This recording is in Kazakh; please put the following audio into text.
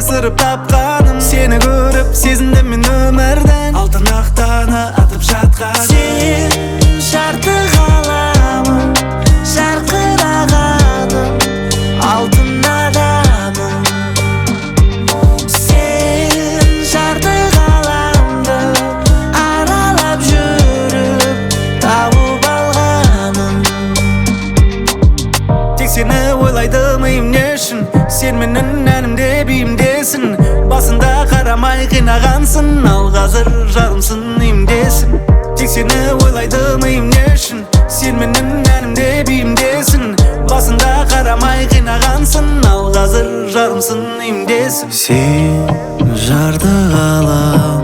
ысырып тапқаным. Сені көріп сезіндім мен өмірден, алтын ақтаны атып жатқан. Сен жарты ғаламым, жарқырағаным, алтын адамым. Сен жарты ғаламды аралап жүріп тауып алғаным. Тек сені ойлайды миым не үшін, сен менің әнімде биімдесің. Басында қарамай қинағансың, ал қазір жарымсың имдесің. Тек сені ойлайды миым не үшін, сен менің әнімде биімдесің. Басында қарамай қинағансың, ал қазір жарымсың имдесің. Сен жарты ғалам